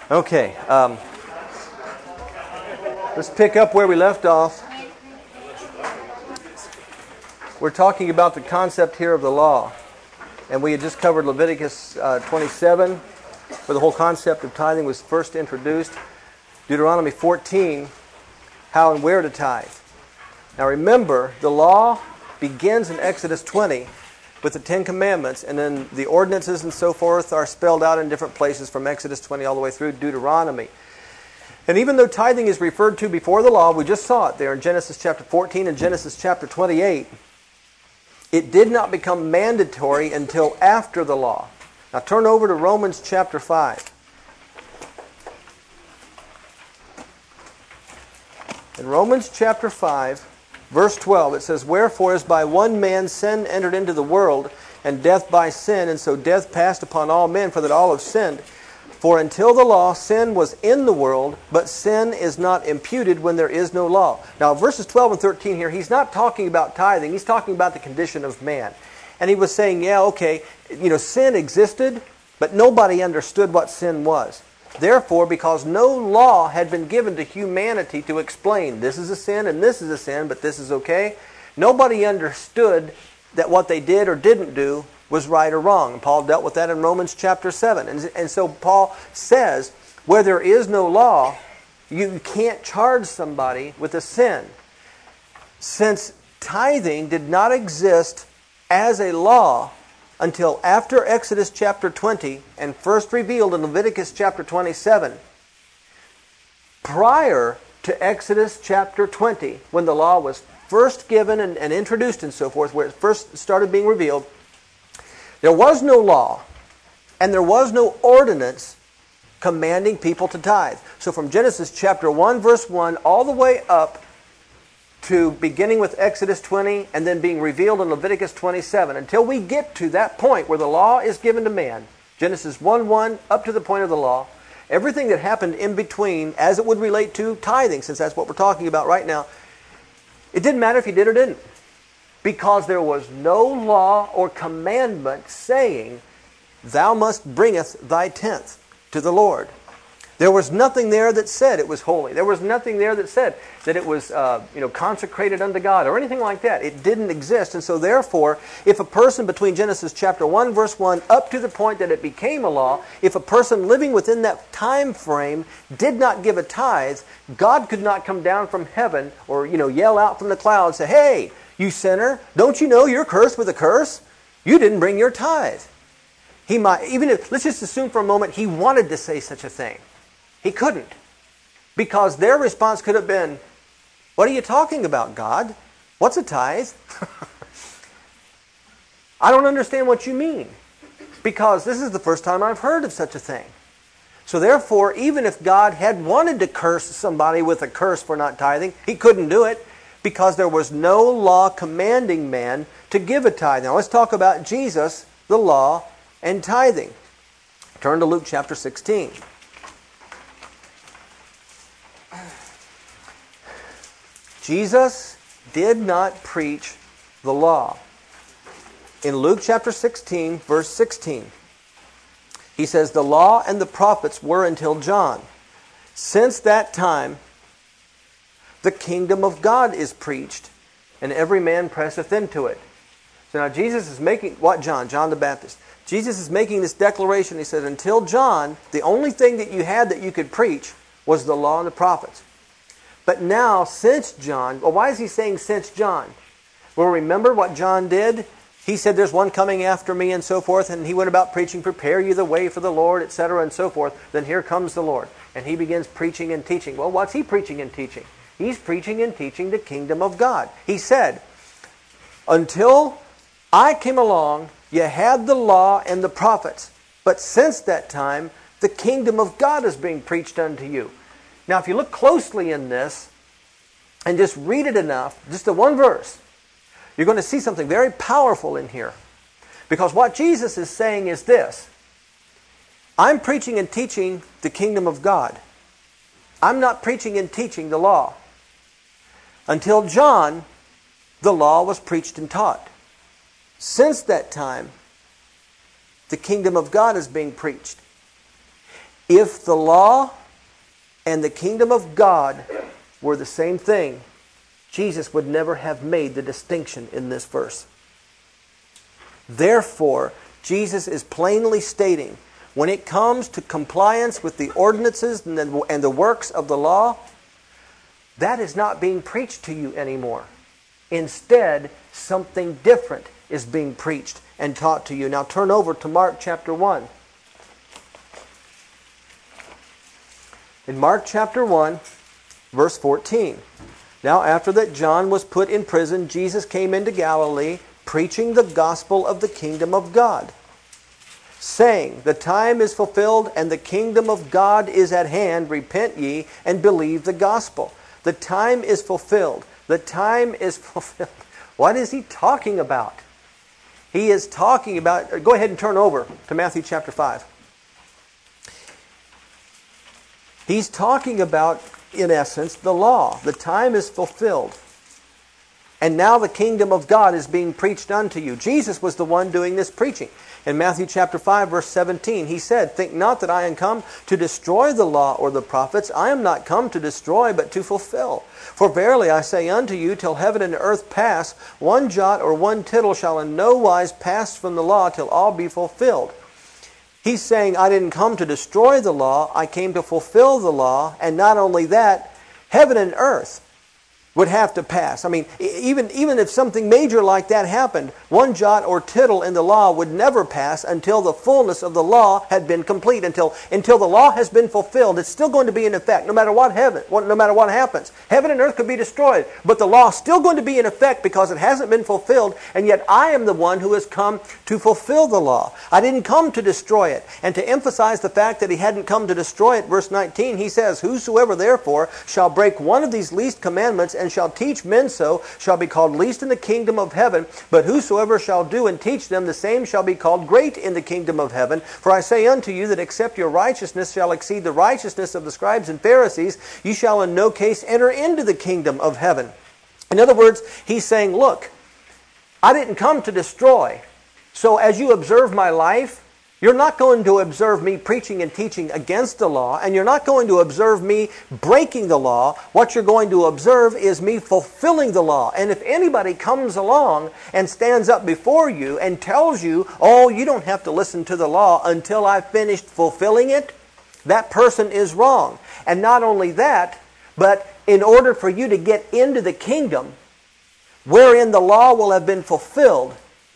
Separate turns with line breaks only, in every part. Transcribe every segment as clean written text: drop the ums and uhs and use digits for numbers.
Okay, let's pick up where we left off. We're talking about the concept here of the law. And we had just covered Leviticus 27, where the whole concept of tithing was first introduced. Deuteronomy 14, how and where to tithe. Now remember, the law begins in Exodus 20 with the Ten Commandments, and then the ordinances and so forth are spelled out in different places from Exodus 20 all the way through Deuteronomy. And even though tithing is referred to before the law, we just saw it there in Genesis chapter 14 and Genesis chapter 28, it did not become mandatory until after the law. Now turn over to Romans chapter 5. In Romans chapter 5, verse 12, it says, "Wherefore as by one man sin entered into the world, and death by sin, and so death passed upon all men, for that all have sinned. For until the law, sin was in the world, but sin is not imputed when there is no law." Now, verses 12 and 13 here, he's not talking about tithing. He's talking about the condition of man. And he was saying, yeah, okay, sin existed, but nobody understood what sin was. Therefore, because no law had been given to humanity to explain this is a sin and this is a sin, but this is okay, nobody understood that what they did or didn't do was right or wrong. And Paul dealt with that in Romans chapter 7. And so Paul says, where there is no law, you can't charge somebody with a sin. Since tithing did not exist as a law until after Exodus chapter 20 and first revealed in Leviticus chapter 27, prior to Exodus chapter 20, when the law was first given and introduced and so forth, where it first started being revealed, there was no law and there was no ordinance commanding people to tithe. So from Genesis chapter 1 verse 1 all the way up to beginning with Exodus 20 and then being revealed in Leviticus 27, until we get to that point where the law is given to man, Genesis 1:1 up to the point of the law, everything that happened in between as it would relate to tithing, since that's what we're talking about right now, it didn't matter if you did or didn't. Because there was no law or commandment saying, "Thou must bringeth thy tenth to the Lord." There was nothing there that said it was holy. There was nothing there that said that it was consecrated unto God or anything like that. It didn't exist. And so therefore, if a person between Genesis chapter 1 verse 1 up to the point that it became a law, if a person living within that time frame did not give a tithe, God could not come down from heaven or yell out from the clouds and say, "Hey, you sinner, don't you know you're cursed with a curse? You didn't bring your tithe." He might, even if, let's just assume for a moment, he wanted to say such a thing. He couldn't. Because their response could have been, "What are you talking about, God? What's a tithe?" "I don't understand what you mean. Because this is the first time I've heard of such a thing." So therefore, even if God had wanted to curse somebody with a curse for not tithing, He couldn't do it because there was no law commanding man to give a tithe. Now let's talk about Jesus, the law, and tithing. Turn to Luke chapter 16. Jesus did not preach the law. In Luke chapter 16, verse 16, he says, "The law and the prophets were until John. Since that time, the kingdom of God is preached, and every man presseth into it." So now Jesus is making, what John? John the Baptist. Jesus is making this declaration. He says, until John, the only thing that you had that you could preach was the law and the prophets. But now, since John, well, why is he saying since John? Well, remember what John did? He said, "There's one coming after me," and so forth, and he went about preaching, "Prepare you the way for the Lord," etc., and so forth. Then here comes the Lord, and he begins preaching and teaching. Well, what's he preaching and teaching? He's preaching and teaching the kingdom of God. He said, until I came along, you had the law and the prophets, but since that time, the kingdom of God is being preached unto you. Now, if you look closely in this and just read it enough, just the one verse, you're going to see something very powerful in here. Because what Jesus is saying is this: I'm preaching and teaching the kingdom of God. I'm not preaching and teaching the law. Until John, the law was preached and taught. Since that time, the kingdom of God is being preached. If the law and the kingdom of God were the same thing, Jesus would never have made the distinction in this verse. Therefore, Jesus is plainly stating, when it comes to compliance with the ordinances and the works of the law, that is not being preached to you anymore. Instead, something different is being preached and taught to you. Now turn over to Mark chapter 1. In Mark chapter 1, verse 14. Now after that John was put in prison, Jesus came into Galilee, preaching the gospel of the kingdom of God, saying, the time is fulfilled and the kingdom of God is at hand. Repent ye and believe the gospel. The time is fulfilled. The time is fulfilled. What is he talking about? He is talking about, go ahead and turn over to Matthew chapter 5. He's talking about, in essence, the law. The time is fulfilled. And now the kingdom of God is being preached unto you. Jesus was the one doing this preaching. In Matthew chapter 5, verse 17, he said, think not that I am come to destroy the law or the prophets. I am not come to destroy, but to fulfill. For verily I say unto you, till heaven and earth pass, one jot or one tittle shall in no wise pass from the law till all be fulfilled. He's saying, I didn't come to destroy the law, I came to fulfill the law, and not only that, heaven and earth would have to pass. I mean, even if something major like that happened, one jot or tittle in the law would never pass until the fullness of the law had been complete. Until the law has been fulfilled, it's still going to be in effect, no matter what happens. Heaven and earth could be destroyed, but the law is still going to be in effect because it hasn't been fulfilled, and yet I am the one who has come to fulfill the law. I didn't come to destroy it. And to emphasize the fact that he hadn't come to destroy it, verse 19, he says, whosoever therefore shall break one of these least commandments and shall teach men so, shall be called least in the kingdom of heaven. But whosoever shall do and teach them, the same shall be called great in the kingdom of heaven. For I say unto you that except your righteousness shall exceed the righteousness of the scribes and Pharisees, ye shall in no case enter into the kingdom of heaven. In other words, he's saying, look, I didn't come to destroy. So as you observe my life, you're not going to observe me preaching and teaching against the law, and you're not going to observe me breaking the law. What you're going to observe is me fulfilling the law. And if anybody comes along and stands up before you and tells you, oh, you don't have to listen to the law until I've finished fulfilling it, that person is wrong. And not only that, but in order for you to get into the kingdom wherein the law will have been fulfilled,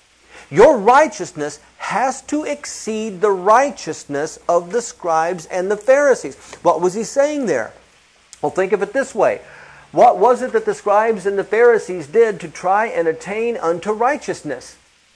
your righteousness has to exceed the righteousness of the scribes and the Pharisees. What was he saying there? Well, think of it this way. What was it that the scribes and the Pharisees did to try and attain unto righteousness?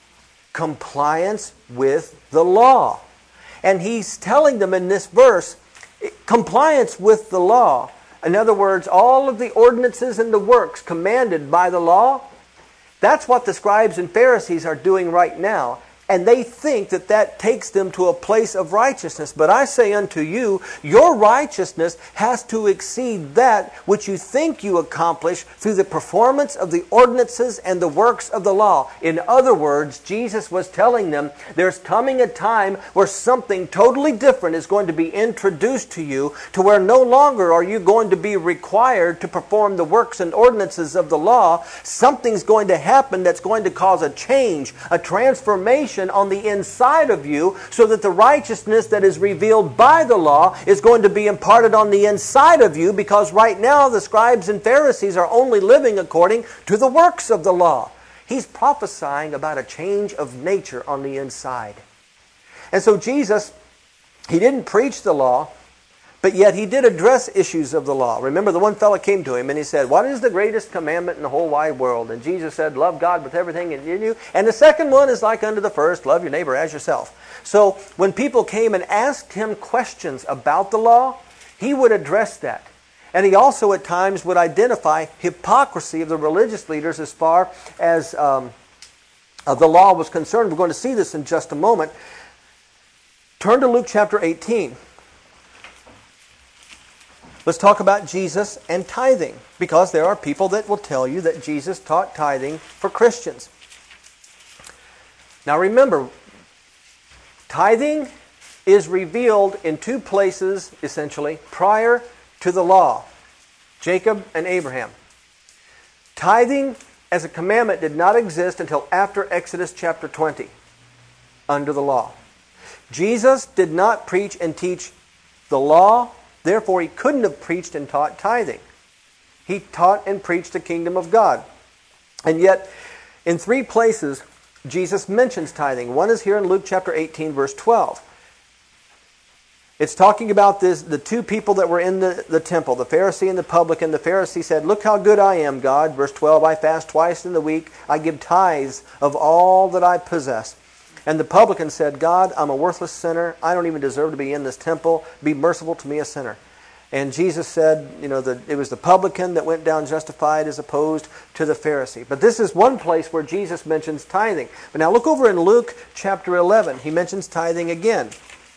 Compliance with the law. And he's telling them in this verse, compliance with the law. In other words, all of the ordinances and the works commanded by the law, that's what the scribes and Pharisees are doing right now. And they think that that takes them to a place of righteousness. But I say unto you, your righteousness has to exceed that which you think you accomplish through the performance of the ordinances and the works of the law. In other words, Jesus was telling them, there's coming a time where something totally different is going to be introduced to you, to where no longer are you going to be required to perform the works and ordinances of the law. Something's going to happen that's going to cause a change, a transformation on the inside of you, so that the righteousness that is revealed by the law is going to be imparted on the inside of you, because right now the scribes and Pharisees are only living according to the works of the law. He's prophesying about a change of nature on the inside. And so Jesus, he didn't preach the law, but yet he did address issues of the law. Remember, the one fellow came to him and he said, what is the greatest commandment in the whole wide world? And Jesus said, love God with everything in you. And the second one is like unto the first, love your neighbor as yourself. So when people came and asked him questions about the law, he would address that. And he also at times would identify hypocrisy of the religious leaders as far as the law was concerned. We're going to see this in just a moment. Turn to Luke chapter 18. Let's talk about Jesus and tithing, because there are people that will tell you that Jesus taught tithing for Christians. Now remember, tithing is revealed in two places, essentially, prior to the law. Jacob and Abraham. Tithing as a commandment did not exist until after Exodus chapter 20, under the law. Jesus did not preach and teach the law, therefore he couldn't have preached and taught tithing. He taught and preached the kingdom of God. And yet, in three places, Jesus mentions tithing. One is here in Luke chapter 18, verse 12. It's talking about the two people that were in the temple, the Pharisee and the publican. The Pharisee said, "Look how good I am, God." Verse 12, "I fast twice in the week. I give tithes of all that I possess." And the publican said, "God, I'm a worthless sinner. I don't even deserve to be in this temple. Be merciful to me, a sinner." And Jesus said, it was the publican that went down justified as opposed to the Pharisee. But this is one place where Jesus mentions tithing. But now look over in Luke chapter 11. He mentions tithing again.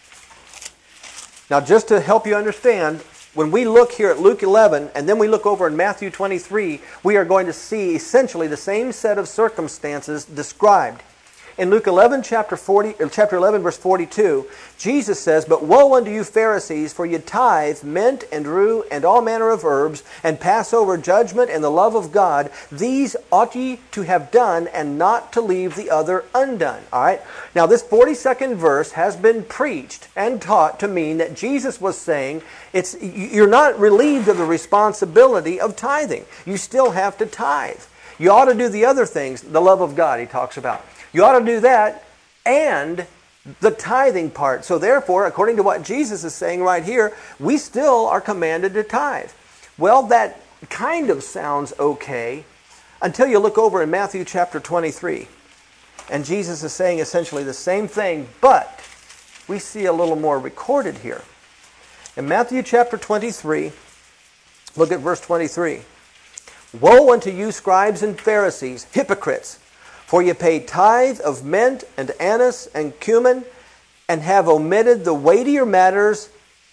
Now, just to help you understand, when we look here at Luke 11, and then we look over in Matthew 23, we are going to see essentially the same set of circumstances described. In Luke 11, chapter 11, verse 42, Jesus says, "But woe unto you Pharisees, for ye tithe mint and rue and all manner of herbs, and pass over judgment and the love of God. These ought ye to have done, and not to leave the other undone." All right? Now, this 42nd verse has been preached and taught to mean that Jesus was saying, you're not relieved of the responsibility of tithing. You still have to tithe. You ought to do the other things, the love of God he talks about. You ought to do that and the tithing part. So therefore, according to what Jesus is saying right here, we still are commanded to tithe. Well, that kind of sounds okay until you look over in Matthew chapter 23. And Jesus is saying essentially the same thing, but we see a little more recorded here. In Matthew chapter 23, look at verse 23. "Woe unto you, scribes and Pharisees, hypocrites! For ye pay tithe of mint and anise and cumin, and have omitted the weightier matters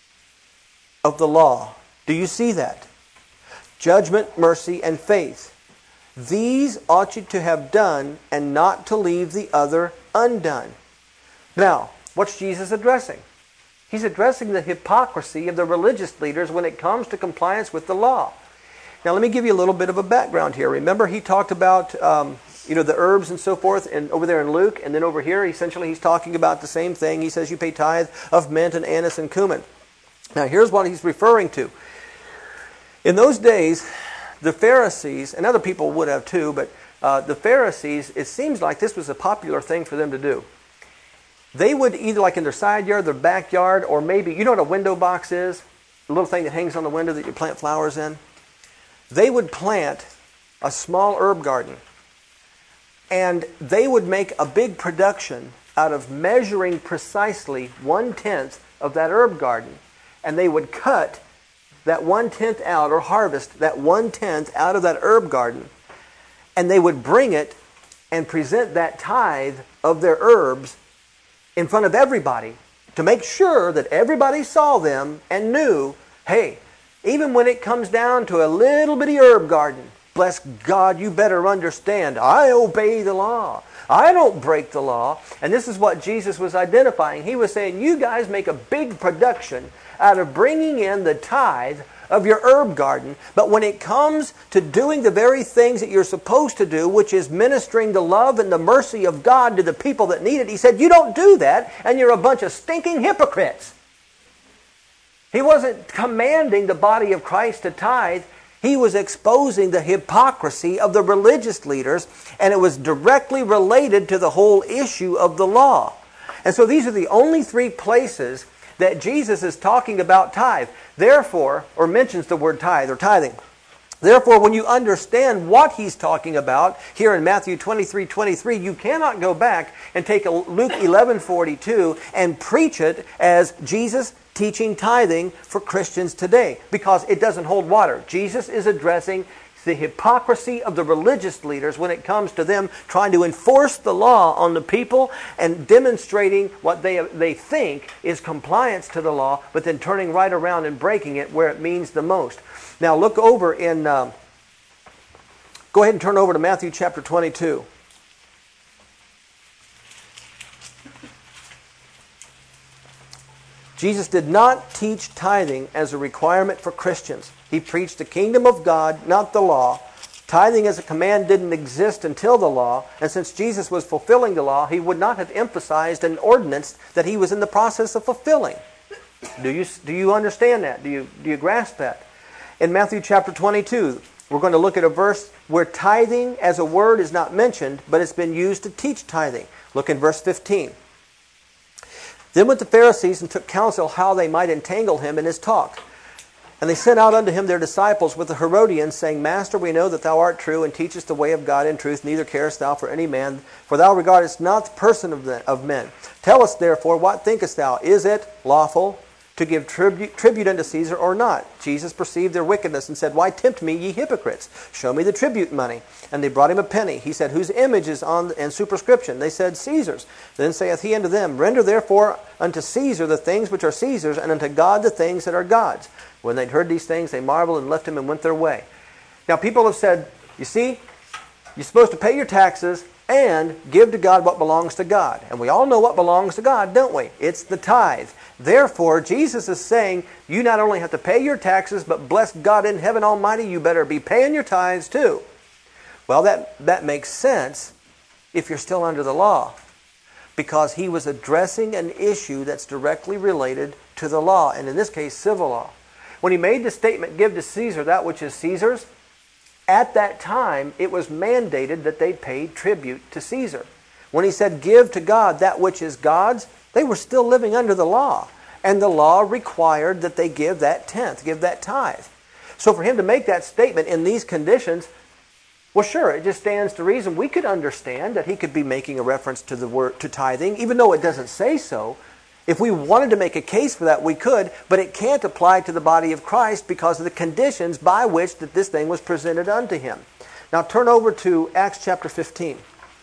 of the law." Do you see that? Judgment, mercy, and faith. These ought you to have done, and not to leave the other undone. Now, what's Jesus addressing? He's addressing the hypocrisy of the religious leaders when it comes to compliance with the law. Now, let me give you a little bit of a background here. Remember, he talked about the herbs and so forth, and over there in Luke, and then over here, essentially, he's talking about the same thing. He says you pay tithe of mint and anise and cumin. Now, here's what he's referring to. In those days, the Pharisees, and other people would have too, but the Pharisees, it seems like this was a popular thing for them to do. They would either, like in their side yard, their backyard, or maybe, you know what a window box is? The little thing that hangs on the window that you plant flowers in? They would plant a small herb garden. And they would make a big production out of measuring precisely 1/10 of that herb garden. And they would cut that 1/10 out, or harvest that 1/10 out of that herb garden. And they would bring it and present that tithe of their herbs in front of everybody to make sure that everybody saw them and knew, hey, even when it comes down to a little bitty herb garden, bless God, you better understand, I obey the law. I don't break the law. And this is what Jesus was identifying. He was saying, you guys make a big production out of bringing in the tithe of your herb garden, but when it comes to doing the very things that you're supposed to do, which is ministering the love and the mercy of God to the people that need it, he said, you don't do that, and you're a bunch of stinking hypocrites. He wasn't commanding the body of Christ to tithe. He was exposing the hypocrisy of the religious leaders, and it was directly related to the whole issue of the law. And so these are the only three places that Jesus is talking about tithe. Therefore, or mentions the word tithe or tithing. Therefore, when you understand what he's talking about here in Matthew 23:23, you cannot go back and take Luke 11:42 and preach it as Jesus teaching tithing for Christians today, because it doesn't hold water. Jesus is addressing the hypocrisy of the religious leaders when it comes to them trying to enforce the law on the people and demonstrating what they think is compliance to the law, but then turning right around and breaking it where it means the most. Now look over in, go ahead and turn over to Matthew chapter 22. Jesus did not teach tithing as a requirement for Christians. He preached the kingdom of God, not the law. Tithing as a command didn't exist until the law, and since Jesus was fulfilling the law, he would not have emphasized an ordinance that he was in the process of fulfilling. Do you understand that? Do you grasp that? In Matthew chapter 22, we're going to look at a verse where tithing as a word is not mentioned, but it's been used to teach tithing. Look in verse 15. Then went the Pharisees and took counsel how they might entangle him in his talk. And they sent out unto him their disciples with the Herodians, saying, Master, we know that thou art true, and teachest the way of God in truth, neither carest thou for any man, for thou regardest not the person of men. Tell us therefore, what thinkest thou? Is it lawful to give tribute unto Caesar or not? Jesus perceived their wickedness and said, Why tempt me, ye hypocrites? Show me the tribute money. And they brought him a penny. He said, Whose image is on and superscription? They said, Caesar's. Then saith he unto them, Render therefore unto Caesar the things which are Caesar's, and unto God the things that are God's. When they'd heard these things, they marveled and left him and went their way. Now people have said, you see, you're supposed to pay your taxes and give to God what belongs to God. And we all know what belongs to God, don't we? It's the tithe. Therefore, Jesus is saying, you not only have to pay your taxes, but bless God in heaven almighty, you better be paying your tithes too. Well, that makes sense if you're still under the law, because he was addressing an issue that's directly related to the law, and in this case, civil law. When he made the statement, give to Caesar that which is Caesar's, at that time it was mandated that they pay tribute to Caesar. When he said, give to God that which is God's, they were still living under the law. And the law required that they give that tenth, give that tithe. So for him to make that statement in these conditions, well, sure, it just stands to reason. We could understand that he could be making a reference to the word to tithing, even though it doesn't say so. If we wanted to make a case for that, we could, but it can't apply to the body of Christ because of the conditions by which that this thing was presented unto him. Now turn over to Acts chapter 15.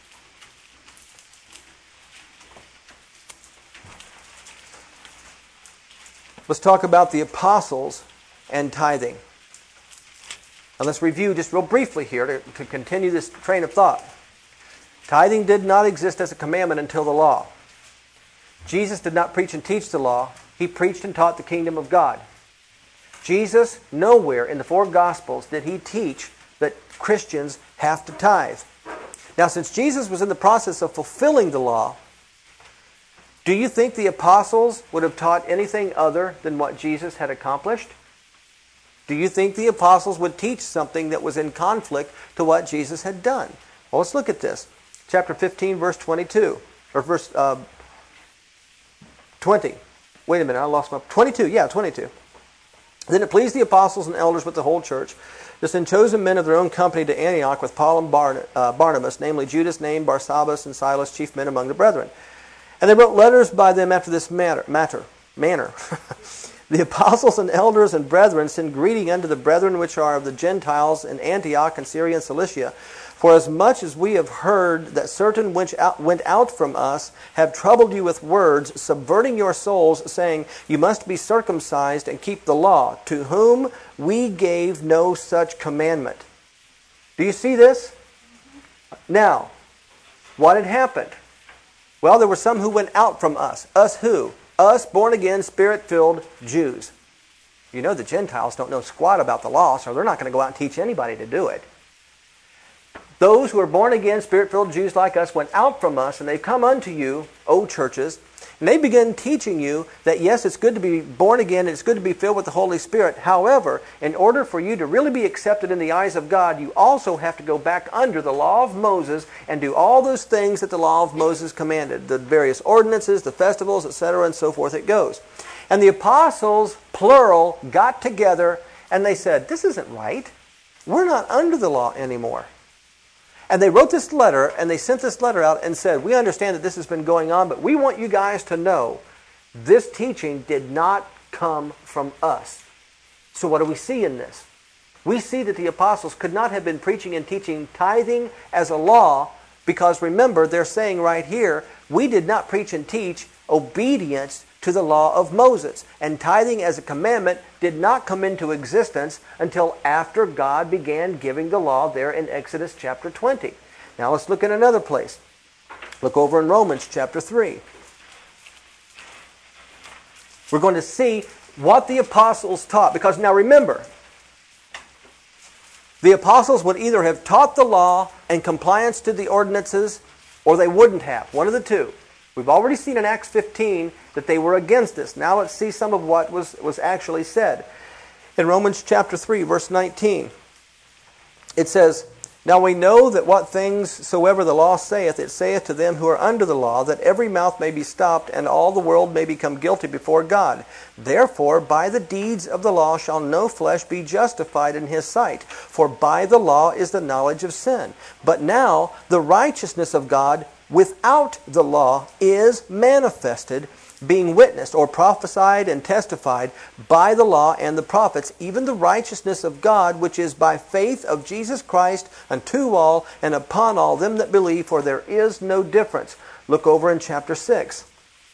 Let's talk about the apostles and tithing. Now let's review just real briefly here to continue this train of thought. Tithing did not exist as a commandment until the law. Jesus did not preach and teach the law. He preached and taught the kingdom of God. Jesus, nowhere in the four Gospels did he teach that Christians have to tithe. Now, since Jesus was in the process of fulfilling the law, do you think the apostles would have taught anything other than what Jesus had accomplished? Do you think the apostles would teach something that was in conflict to what Jesus had done? Well, let's look at this. Chapter 15, verse 22. Or verse 20. Wait a minute, I lost my... 22, yeah, 22. Then it pleased the apostles and elders with the whole church to send chosen men of their own company to Antioch with Paul and Barnabas, namely Judas named Barsabbas and Silas, chief men among the brethren. And they wrote letters by them after this manner. The apostles and elders and brethren send greeting unto the brethren which are of the Gentiles in Antioch and Syria and Cilicia. For as much as we have heard that certain which went out from us have troubled you with words, subverting your souls, saying, you must be circumcised and keep the law, to whom we gave no such commandment. Do you see this? Now, what had happened? Well, there were some who went out from us. Us who? Us born-again, Spirit-filled Jews. You know the Gentiles don't know squat about the law, so they're not going to go out and teach anybody to do it. Those who are born-again, Spirit-filled Jews like us went out from us, and they've come unto you, O churches, and they begin teaching you that yes, it's good to be born again, it's good to be filled with the Holy Spirit. However, in order for you to really be accepted in the eyes of God, you also have to go back under the law of Moses and do all those things that the law of Moses commanded. The various ordinances, the festivals, etc., and so forth it goes. And the apostles, plural, got together and they said, this isn't right. We're not under the law anymore. And they wrote this letter, and they sent this letter out and said, we understand that this has been going on, but we want you guys to know this teaching did not come from us. So what do we see in this? We see that the apostles could not have been preaching and teaching tithing as a law, because remember, they're saying right here, we did not preach and teach obedience to the law of Moses. And tithing as a commandment did not come into existence until after God began giving the law there in Exodus chapter 20. Now let's look at another place. Look over in Romans chapter 3. We're going to see what the apostles taught. Because now remember, the apostles would either have taught the law and compliance to the ordinances, or they wouldn't have. One of the two. We've already seen in Acts 15 that they were against this. Now let's see some of what was actually said. In Romans chapter 3, verse 19, it says, "Now we know that what things soever the law saith, it saith to them who are under the law, that every mouth may be stopped, and all the world may become guilty before God. Therefore, by the deeds of the law shall no flesh be justified in his sight. For by the law is the knowledge of sin. But now the righteousness of God without the law is manifested, being witnessed or prophesied and testified by the law and the prophets, even the righteousness of God, which is by faith of Jesus Christ unto all and upon all them that believe, for there is no difference." Look over in chapter 6.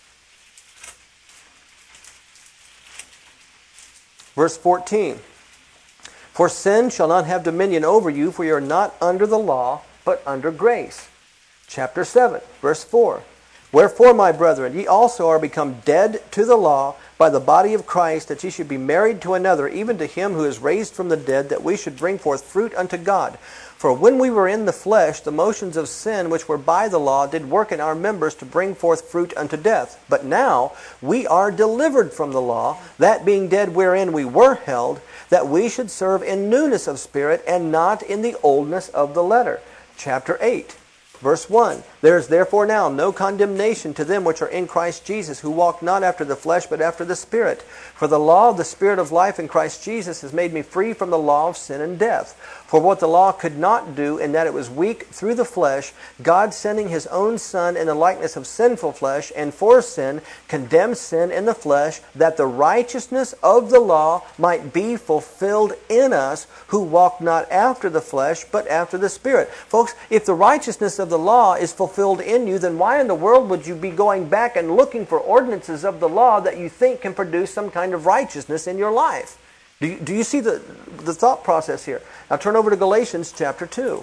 Verse 14. "For sin shall not have dominion over you, for you are not under the law, but under grace." Chapter 7, verse 4. "Wherefore, my brethren, ye also are become dead to the law by the body of Christ, that ye should be married to another, even to him who is raised from the dead, that we should bring forth fruit unto God. For when we were in the flesh, the motions of sin which were by the law did work in our members to bring forth fruit unto death. But now we are delivered from the law, that being dead wherein we were held, that we should serve in newness of spirit, and not in the oldness of the letter." Chapter 8. Verse 1, "There is therefore now no condemnation to them which are in Christ Jesus, who walk not after the flesh, but after the Spirit. For the law of the Spirit of life in Christ Jesus has made me free from the law of sin and death. For what the law could not do, in that it was weak through the flesh, God sending His own Son in the likeness of sinful flesh, and for sin, condemned sin in the flesh, that the righteousness of the law might be fulfilled in us, who walk not after the flesh, but after the Spirit." Folks, if the righteousness of the law is fulfilled in you, then why in the world would you be going back and looking for ordinances of the law that you think can produce some kind of righteousness in your life? Do you see the thought process here? Now turn over to Galatians chapter 2.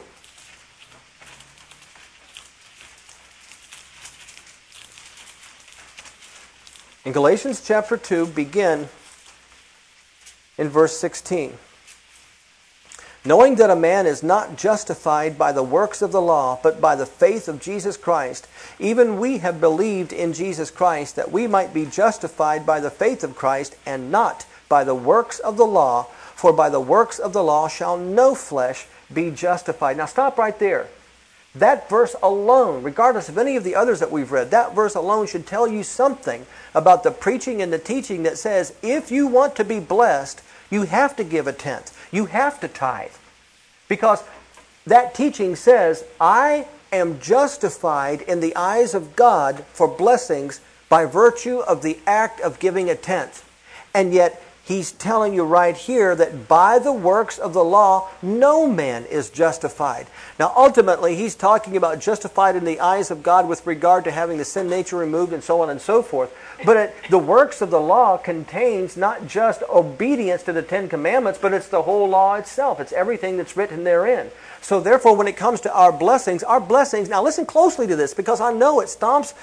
In Galatians chapter 2, begin in verse 16. "Knowing that a man is not justified by the works of the law, but by the faith of Jesus Christ, even we have believed in Jesus Christ, that we might be justified by the faith of Christ, and not by the works of the law. For by the works of the law shall no flesh be justified." Now stop right there. That verse alone, regardless of any of the others that we've read, that verse alone should tell you something about the preaching and the teaching that says, if you want to be blessed, you have to give a tenth. You have to tithe. Because that teaching says, I am justified in the eyes of God for blessings by virtue of the act of giving a tenth. And yet, He's telling you right here that by the works of the law, no man is justified. Now, ultimately, he's talking about justified in the eyes of God with regard to having the sin nature removed and so on and so forth. But the works of the law contains not just obedience to the Ten Commandments, but it's the whole law itself. It's everything that's written therein. So therefore, when it comes to our blessings, now listen closely to this, because I know it stomps,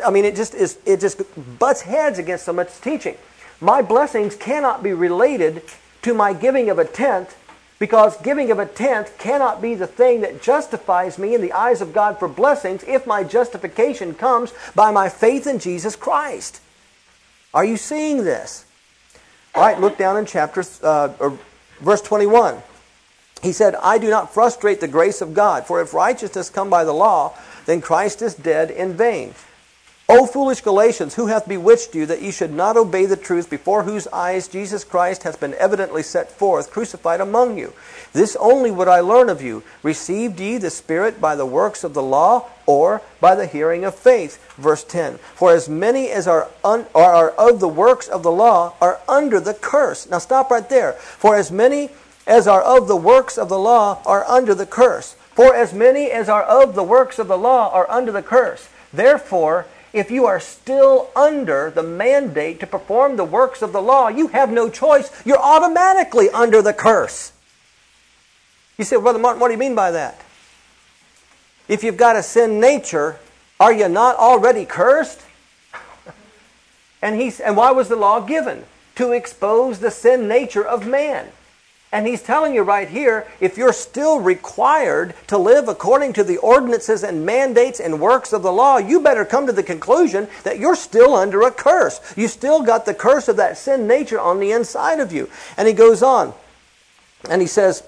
it just butts heads against so much teaching. My blessings cannot be related to my giving of a tenth, because giving of a tenth cannot be the thing that justifies me in the eyes of God for blessings if my justification comes by my faith in Jesus Christ. Are you seeing this? All right, look down in verse 21. He said, "I do not frustrate the grace of God, for if righteousness come by the law, then Christ is dead in vain. O foolish Galatians, who hath bewitched you that ye should not obey the truth, before whose eyes Jesus Christ hath been evidently set forth, crucified among you? This only would I learn of you. Received ye the Spirit by the works of the law, or by the hearing of faith?" Verse 10. "For as many as are of the works of the law are under the curse." Now stop right there. "For as many as are of the works of the law are under the curse." For as many as are of the works of the law are under the curse. Therefore, if you are still under the mandate to perform the works of the law, you have no choice. You're automatically under the curse. You say, "Brother Martin, what do you mean by that?" If you've got a sin nature, are you not already cursed? And why was the law given? To expose the sin nature of man. And he's telling you right here, if you're still required to live according to the ordinances and mandates and works of the law, you better come to the conclusion that you're still under a curse. You still got the curse of that sin nature on the inside of you. And he goes on, and he says,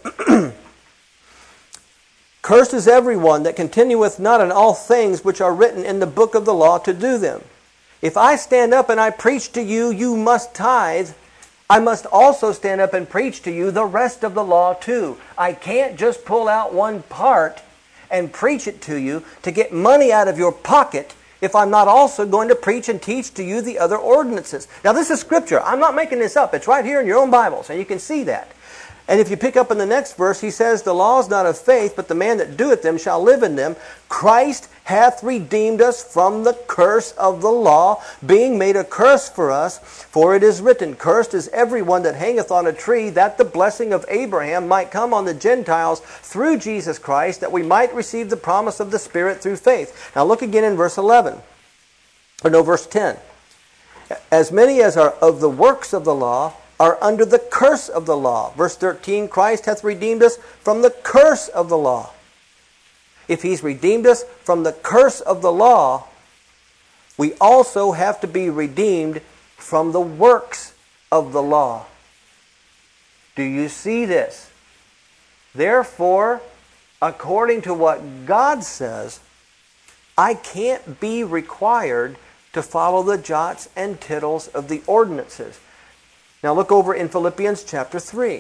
Cursed is everyone that continueth not in all things which are written in the book of the law to do them. If I stand up and I preach to you, you must tithe. I must also stand up and preach to you the rest of the law too. I can't just pull out one part and preach it to you to get money out of your pocket if I'm not also going to preach and teach to you the other ordinances. Now this is Scripture. I'm not making this up. It's right here in your own Bibles, and you can see that. And if you pick up in the next verse, he says, The law is not of faith, but the man that doeth them shall live in them. Christ hath redeemed us from the curse of the law, being made a curse for us. For it is written, Cursed is every one that hangeth on a tree, that the blessing of Abraham might come on the Gentiles through Jesus Christ, that we might receive the promise of the Spirit through faith. Now look again in verse 11. Verse 10. As many as are of the works of the law are under the curse of the law. Verse 13, Christ hath redeemed us from the curse of the law. If He's redeemed us from the curse of the law, we also have to be redeemed from the works of the law. Do you see this? Therefore, according to what God says, I can't be required to follow the jots and tittles of the ordinances. Now look over in Philippians chapter 3.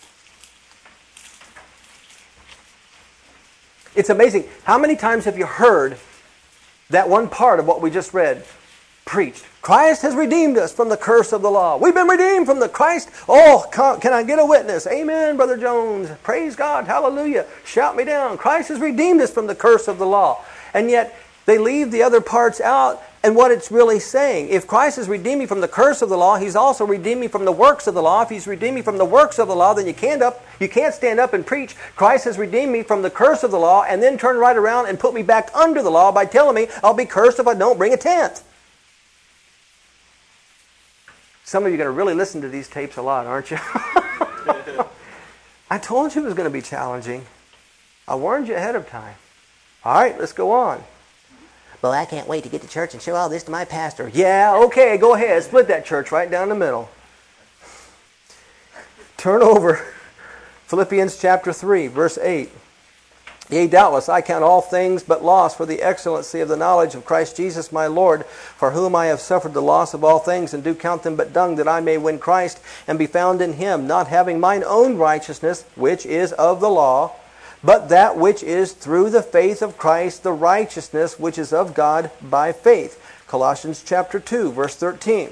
It's amazing. How many times have you heard that one part of what we just read preached? Christ has redeemed us from the curse of the law. We've been redeemed from the Christ. Oh, can I get a witness? Amen, Brother Jones. Praise God. Hallelujah. Shout me down. Christ has redeemed us from the curse of the law. And yet they leave the other parts out. And what it's really saying, if Christ is redeeming me from the curse of the law, He's also redeeming me from the works of the law. If He's redeeming me from the works of the law, then you can't stand up and preach, Christ has redeemed me from the curse of the law, and then turn right around and put me back under the law by telling me I'll be cursed if I don't bring a tenth. Some of you are going to really listen to these tapes a lot, aren't you? I told you it was going to be challenging. I warned you ahead of time. All right, let's go on. Well, I can't wait to get to church and show all this to my pastor. Yeah, okay, go ahead. Split that church right down the middle. Turn over. Philippians chapter 3, verse 8. Yea, doubtless, I count all things but loss for the excellency of the knowledge of Christ Jesus my Lord, for whom I have suffered the loss of all things, and do count them but dung, that I may win Christ, and be found in Him, not having mine own righteousness, which is of the law, but that which is through the faith of Christ, the righteousness which is of God by faith. Colossians chapter 2, verse 13.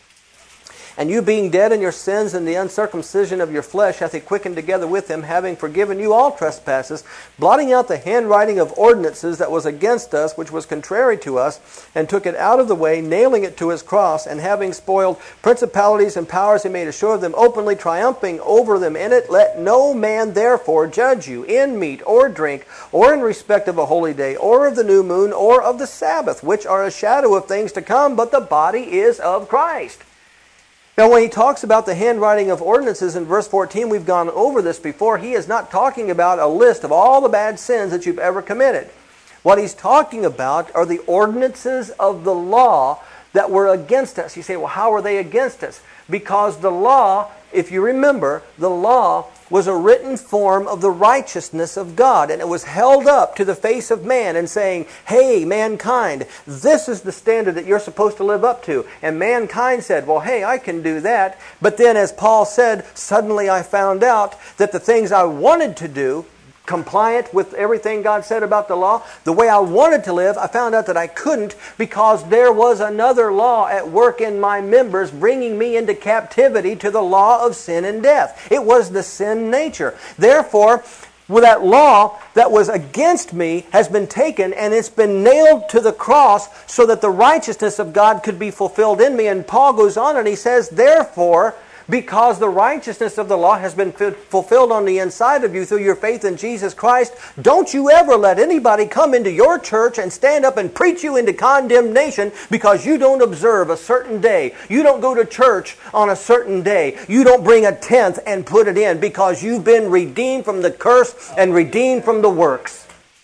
And you being dead in your sins and the uncircumcision of your flesh hath He quickened together with Him, having forgiven you all trespasses, blotting out the handwriting of ordinances that was against us, which was contrary to us, and took it out of the way, nailing it to His cross, and having spoiled principalities and powers, He made a show of them openly, triumphing over them in it. Let no man therefore judge you in meat or drink, or in respect of a holy day, or of the new moon, or of the Sabbath, which are a shadow of things to come, but the body is of Christ. Now, when he talks about the handwriting of ordinances in verse 14, we've gone over this before. He is not talking about a list of all the bad sins that you've ever committed. What he's talking about are the ordinances of the law that were against us. You say, well, how were they against us? Because the law, if you remember, the law was a written form of the righteousness of God, and it was held up to the face of man and saying, hey, mankind, this is the standard that you're supposed to live up to. And mankind said, well, hey, I can do that. But then, as Paul said, suddenly I found out that the things I wanted to do, compliant with everything God said about the law, the way I wanted to live, I found out that I couldn't, because there was another law at work in my members bringing me into captivity to the law of sin and death. It was the sin nature. Therefore, well, that law that was against me has been taken, and it's been nailed to the cross so that the righteousness of God could be fulfilled in me. And Paul goes on and he says, therefore, Because the righteousness of the law has been fulfilled on the inside of you through your faith in Jesus Christ, don't you ever let anybody come into your church and stand up and preach you into condemnation because you don't observe a certain day. You don't go to church on a certain day. You don't bring a tenth and put it in because you've been redeemed from the curse and redeemed from the works.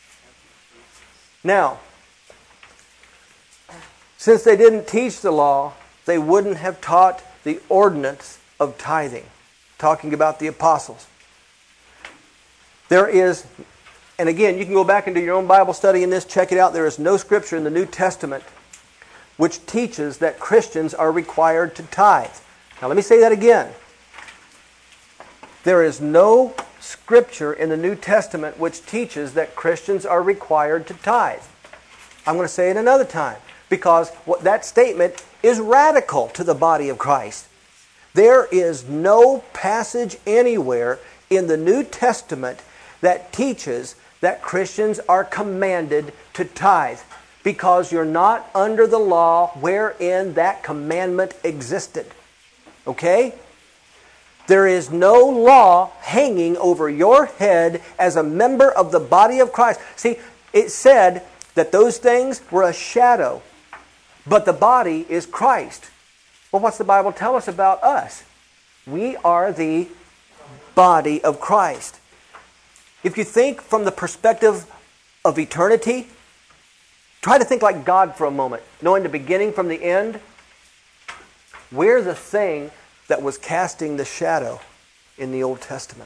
Now, since they didn't teach the law, they wouldn't have taught the ordinance of tithing, talking about the apostles. There is, and again, you can go back and do your own Bible study in this, check it out. There is no scripture in the New Testament which teaches that Christians are required to tithe. Now let me say that again. There is no scripture in the New Testament which teaches that Christians are required to tithe. I'm going to say it another time because that statement is radical to the body of Christ. There is no passage anywhere in the New Testament that teaches that Christians are commanded to tithe because you're not under the law wherein that commandment existed. Okay? There is no law hanging over your head as a member of the body of Christ. See, it said that those things were a shadow, but the body is Christ. Well, what's the Bible tell us about us? We are the body of Christ. If you think from the perspective of eternity, try to think like God for a moment, knowing the beginning from the end. We're the thing that was casting the shadow in the Old Testament.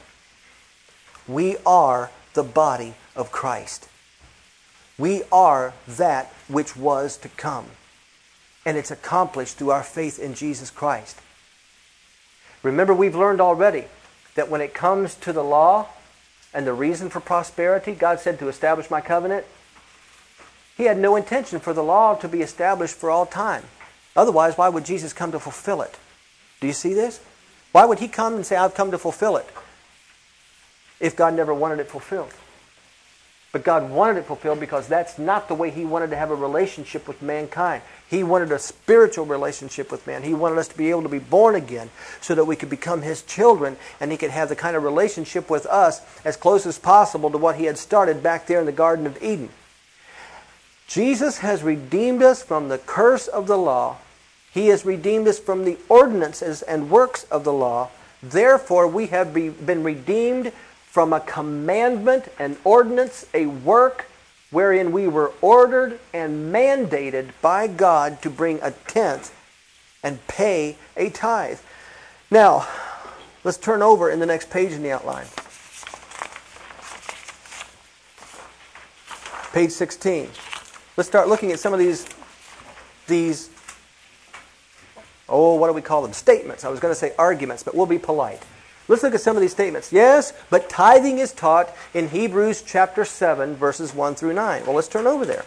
We are the body of Christ. We are that which was to come. And it's accomplished through our faith in Jesus Christ. Remember, we've learned already that when it comes to the law and the reason for prosperity, God said to establish my covenant. He had no intention for the law to be established for all time. Otherwise, why would Jesus come to fulfill it? Do you see this? Why would He come and say, I've come to fulfill it, if God never wanted it fulfilled? But God wanted it fulfilled because that's not the way He wanted to have a relationship with mankind. He wanted a spiritual relationship with man. He wanted us to be able to be born again so that we could become His children and He could have the kind of relationship with us as close as possible to what He had started back there in the Garden of Eden. Jesus has redeemed us from the curse of the law. He has redeemed us from the ordinances and works of the law. Therefore, we have been redeemed from a commandment, an ordinance, a work wherein we were ordered and mandated by God to bring a tenth and pay a tithe. Now, let's turn over in the next page in the outline. Page 16. Let's start looking at some of these what do we call them? Statements. I was going to say arguments, but we'll be polite. Let's look at some of these statements. Yes, but tithing is taught in Hebrews chapter 7, verses 1 through 9. Well, let's turn over there.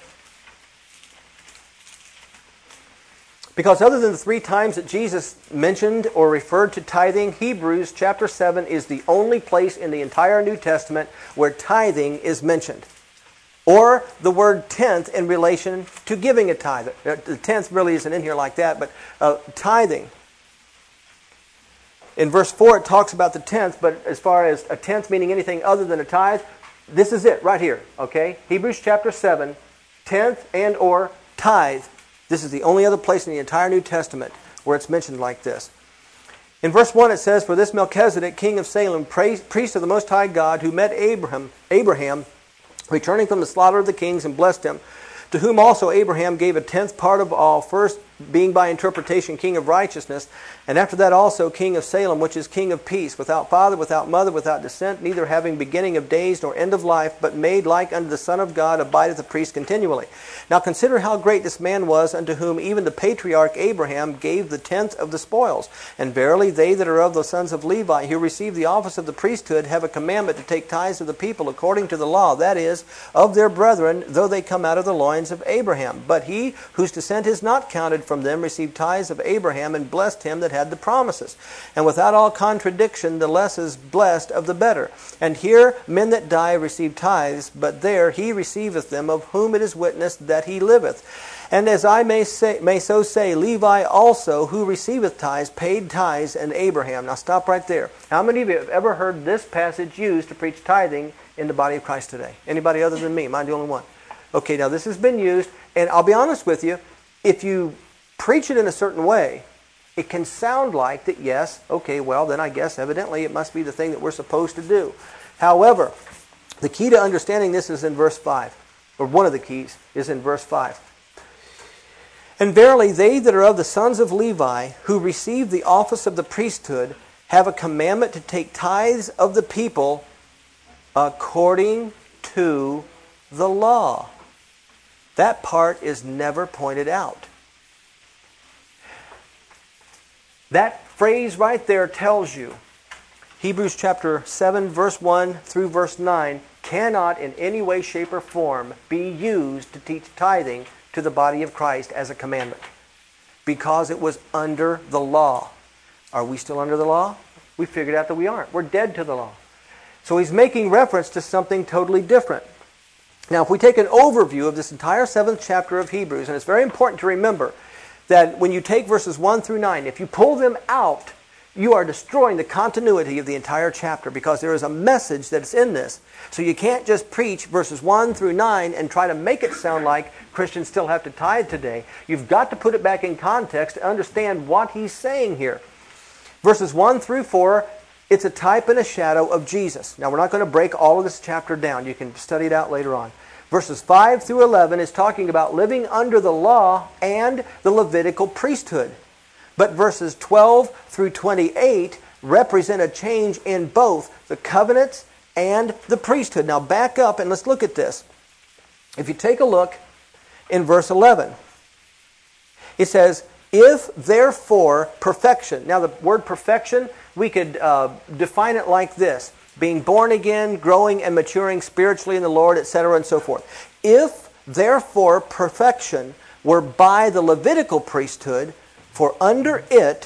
Because other than the 3 times that Jesus mentioned or referred to tithing, Hebrews chapter 7 is the only place in the entire New Testament where tithing is mentioned. Or the word tenth in relation to giving a tithe. The tenth really isn't in here like that, but tithing. In verse 4 it talks about the tenth, but as far as a tenth meaning anything other than a tithe, this is it right here. Okay? Hebrews chapter 7, tenth and or tithe. This is the only other place in the entire New Testament where it's mentioned like this. In verse 1 it says, For this Melchizedek, king of Salem, priest of the Most High God, who met Abraham, returning from the slaughter of the kings, and blessed him, to whom also Abraham gave a tenth part of all, first being by interpretation king of righteousness, and after that also king of Salem, which is king of peace, without father, without mother, without descent, neither having beginning of days nor end of life, but made like unto the Son of God, abideth a priest continually. Now consider how great this man was, unto whom even the patriarch Abraham gave the tenth of the spoils. And verily they that are of the sons of Levi, who receive the office of the priesthood, have a commandment to take tithes of the people according to the law, that is, of their brethren, though they come out of the loins of Abraham. But he whose descent is not counted from them received tithes of Abraham and blessed him that had the promises. And without all contradiction, the less is blessed of the better. And here men that die receive tithes, but there he receiveth them, of whom it is witnessed that he liveth. And as I may so say, Levi also, who receiveth tithes, paid tithes in Abraham. Now stop right there. How many of you have ever heard this passage used to preach tithing in the body of Christ today? Anybody other than me? Am I the only one? Okay, now this has been used, and I'll be honest with you, if you preach it in a certain way, it can sound like that, yes, okay, well, then I guess evidently it must be the thing that we're supposed to do. However, the key to understanding this is in verse 5, or one of the keys is in verse 5. And verily, they that are of the sons of Levi, who receive the office of the priesthood, have a commandment to take tithes of the people according to the law. That part is never pointed out. That phrase right there tells you Hebrews chapter 7, verse 1 through verse 9 cannot in any way, shape, or form be used to teach tithing to the body of Christ as a commandment, because it was under the law. Are we still under the law? We figured out that we aren't. We're dead to the law. So he's making reference to something totally different. Now, if we take an overview of this entire 7th chapter of Hebrews, and it's very important to remember that when you take verses 1 through 9, if you pull them out, you are destroying the continuity of the entire chapter, because there is a message that's in this. So you can't just preach verses 1 through 9 and try to make it sound like Christians still have to tithe today. You've got to put it back in context to understand what he's saying here. Verses 1 through 4, it's a type and a shadow of Jesus. Now, we're not going to break all of this chapter down. You can study it out later on. Verses 5 through 11 is talking about living under the law and the Levitical priesthood. But verses 12 through 28 represent a change in both the covenants and the priesthood. Now back up and let's look at this. If you take a look in verse 11, it says, if therefore perfection. Now the word perfection, we could define it like this: being born again, growing and maturing spiritually in the Lord, etc. and so forth. If therefore perfection were by the Levitical priesthood, for under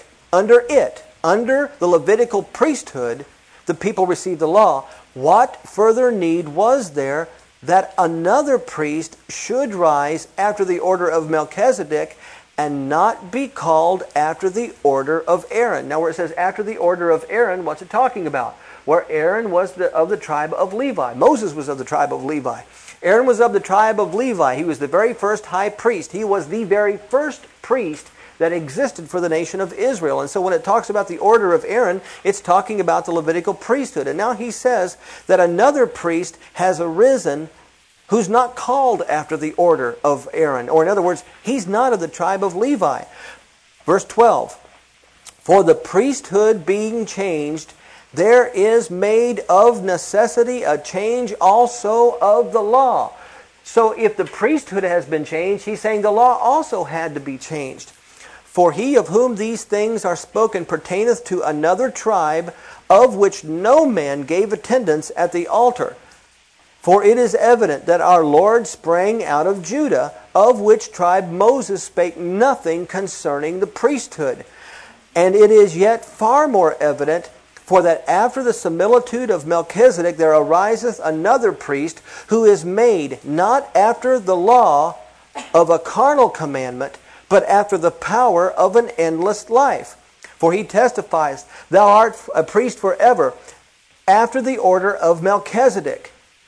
the Levitical priesthood, the people received the law, what further need was there that another priest should rise after the order of Melchizedek and not be called after the order of Aaron? Now where it says after the order of Aaron, what's it talking about? Where Aaron was of the tribe of Levi. Moses was of the tribe of Levi. Aaron was of the tribe of Levi. He was the very first high priest. He was the very first priest that existed for the nation of Israel. And so when it talks about the order of Aaron, it's talking about the Levitical priesthood. And now he says that another priest has arisen who's not called after the order of Aaron. Or in other words, he's not of the tribe of Levi. Verse 12, for the priesthood being changed, there is made of necessity a change also of the law. So if the priesthood has been changed, he's saying the law also had to be changed. For he of whom these things are spoken pertaineth to another tribe, of which no man gave attendance at the altar. For it is evident that our Lord sprang out of Judah, of which tribe Moses spake nothing concerning the priesthood. And it is yet far more evident, for that after the similitude of Melchizedek there ariseth another priest, who is made not after the law of a carnal commandment, but after the power of an endless life. For he testifies, thou art a priest forever, after the order of Melchizedek.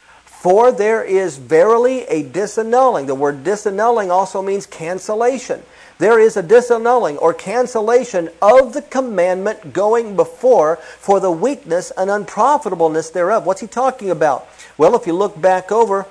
For there is verily a disannulling. The word disannulling also means cancellation. There is a disannulling or cancellation of the commandment going before for the weakness and unprofitableness thereof. What's he talking about? Well, if you look back over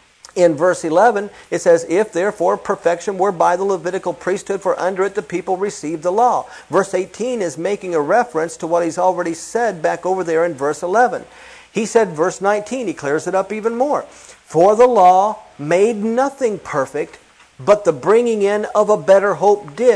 in verse 11, it says, if therefore perfection were by the Levitical priesthood, for under it the people received the law. Verse 18 is making a reference to what he's already said back over there in verse 11. He said, verse 19, he clears it up even more. For the law made nothing perfect, but the bringing in of a better hope did,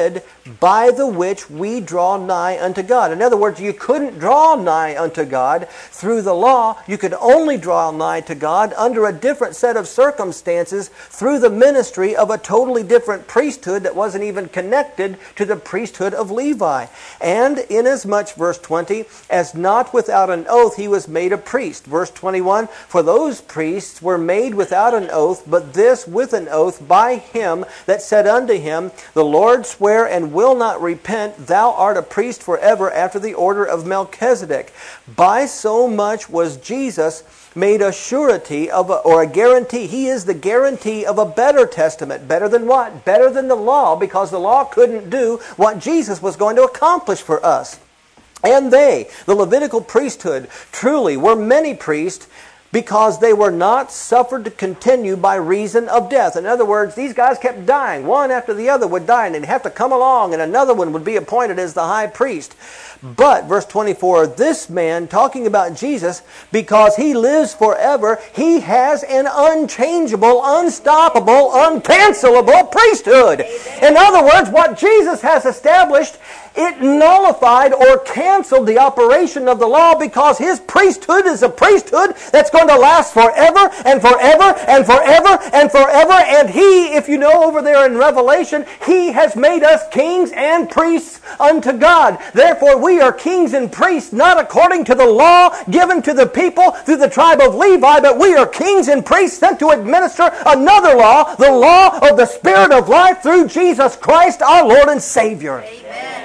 by the which we draw nigh unto God. In other words, you couldn't draw nigh unto God through the law. You could only draw nigh to God under a different set of circumstances through the ministry of a totally different priesthood that wasn't even connected to the priesthood of Levi. And inasmuch, verse 20, as not without an oath he was made a priest. Verse 21, for those priests were made without an oath, but this with an oath by him that said unto him, the Lord sware and will not repent, thou art a priest forever after the order of Melchizedek. By so much was Jesus made a surety of or a guarantee. He is the guarantee of a better testament. Better than what? Better than the law, because the law couldn't do what Jesus was going to accomplish for us. And they, the Levitical priesthood, truly were many priests, because they were not suffered to continue by reason of death. In other words, these guys kept dying. One after the other would die, and they'd have to come along, and another one would be appointed as the high priest. But, verse 24, this man, talking about Jesus, because he lives forever, he has an unchangeable, unstoppable, uncancelable priesthood. In other words, what Jesus has established, it nullified or canceled the operation of the law, because his priesthood is a priesthood that's going to last forever and forever and forever and forever. And he, if you know over there in Revelation, he has made us kings and priests unto God. Therefore, we are kings and priests, not according to the law given to the people through the tribe of Levi, but we are kings and priests sent to administer another law, the law of the Spirit of life through Jesus Christ, our Lord and Savior.
Amen.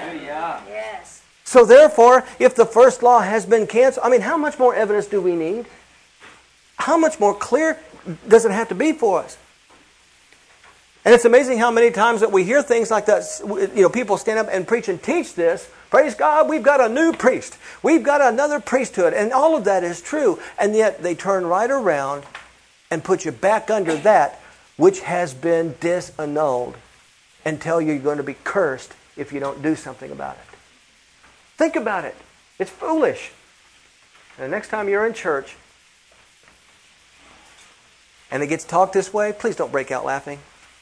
So therefore, if the first law has been canceled, how much more evidence do we need? How much more clear does it have to be for us? And it's amazing how many times that we hear things like that. People stand up and preach and teach this. Praise God, we've got a new priest. We've got another priesthood. And all of that is true. And yet they turn right around and put you back under that which has been disannulled and tell you you're going to be cursed if you don't do something about it. Think about it. It's foolish. And the next time you're in church and it gets talked this way, please don't break out laughing.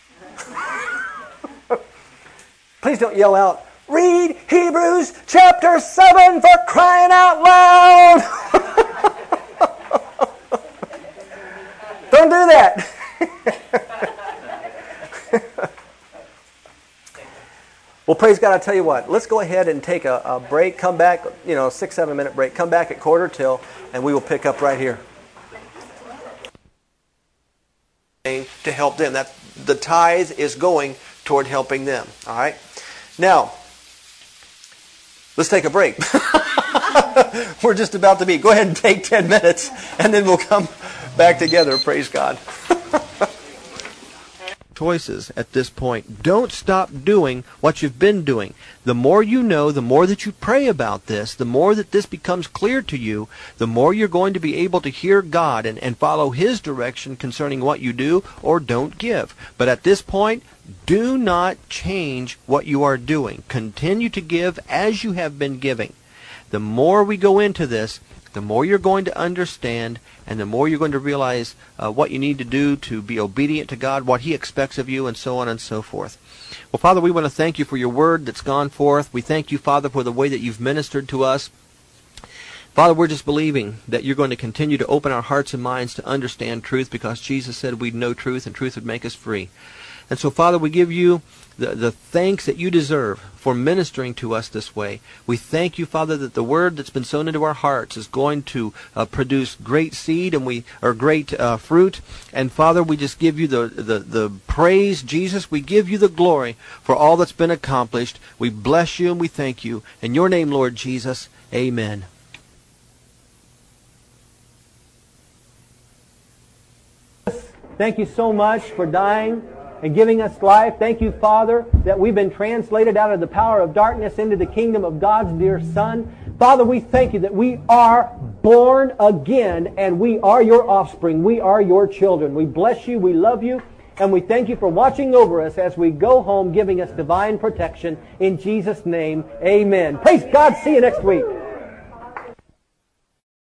Please don't yell out, read Hebrews chapter 7 for crying out loud. Don't do that. Well, praise God, I tell you what, let's go ahead and take a break, come back, 6-7 minute break, come back at 1:45, and we will pick up right here. To help them. That the tithe is going toward helping them. All right? Now, let's take a break. We're just about to be. Go ahead and take 10 minutes, and then we'll come back together. Praise God. Choices at this point. Don't stop doing what you've been doing. The more you know, the more that you pray about this, the more that this becomes clear to you, the more you're going to be able to hear God and follow His direction concerning what you do or don't give. But at this point, do not change what you are doing. Continue to give as you have been giving. The more we go into this, the more you're going to understand, and the more you're going to realize what you need to do to be obedient to God, what He expects of you, and so on and so forth. Well, Father, we want to thank You for Your word that's gone forth. We thank You, Father, for the way that You've ministered to us. Father, we're just believing that You're going to continue to open our hearts and minds to understand truth, because Jesus said we'd know truth and truth would make us free. And so, Father, we give You the thanks that You deserve for ministering to us this way. We thank You, Father, that the word that's been sown into our hearts is going to produce great seed or great fruit. And Father, we just give You the praise, Jesus. We give You the glory for all that's been accomplished. We bless You and we thank You. In Your name, Lord Jesus, amen. Thank You so much for dying and giving us life. Thank You, Father, that we've been translated out of the power of darkness into the kingdom of God's dear Son. Father, we thank You that we are born again and we are Your offspring. We are Your children. We bless You, we love You, and we thank You for watching over us as we go home, giving us divine protection. In Jesus' name, amen. Praise God. See you next week.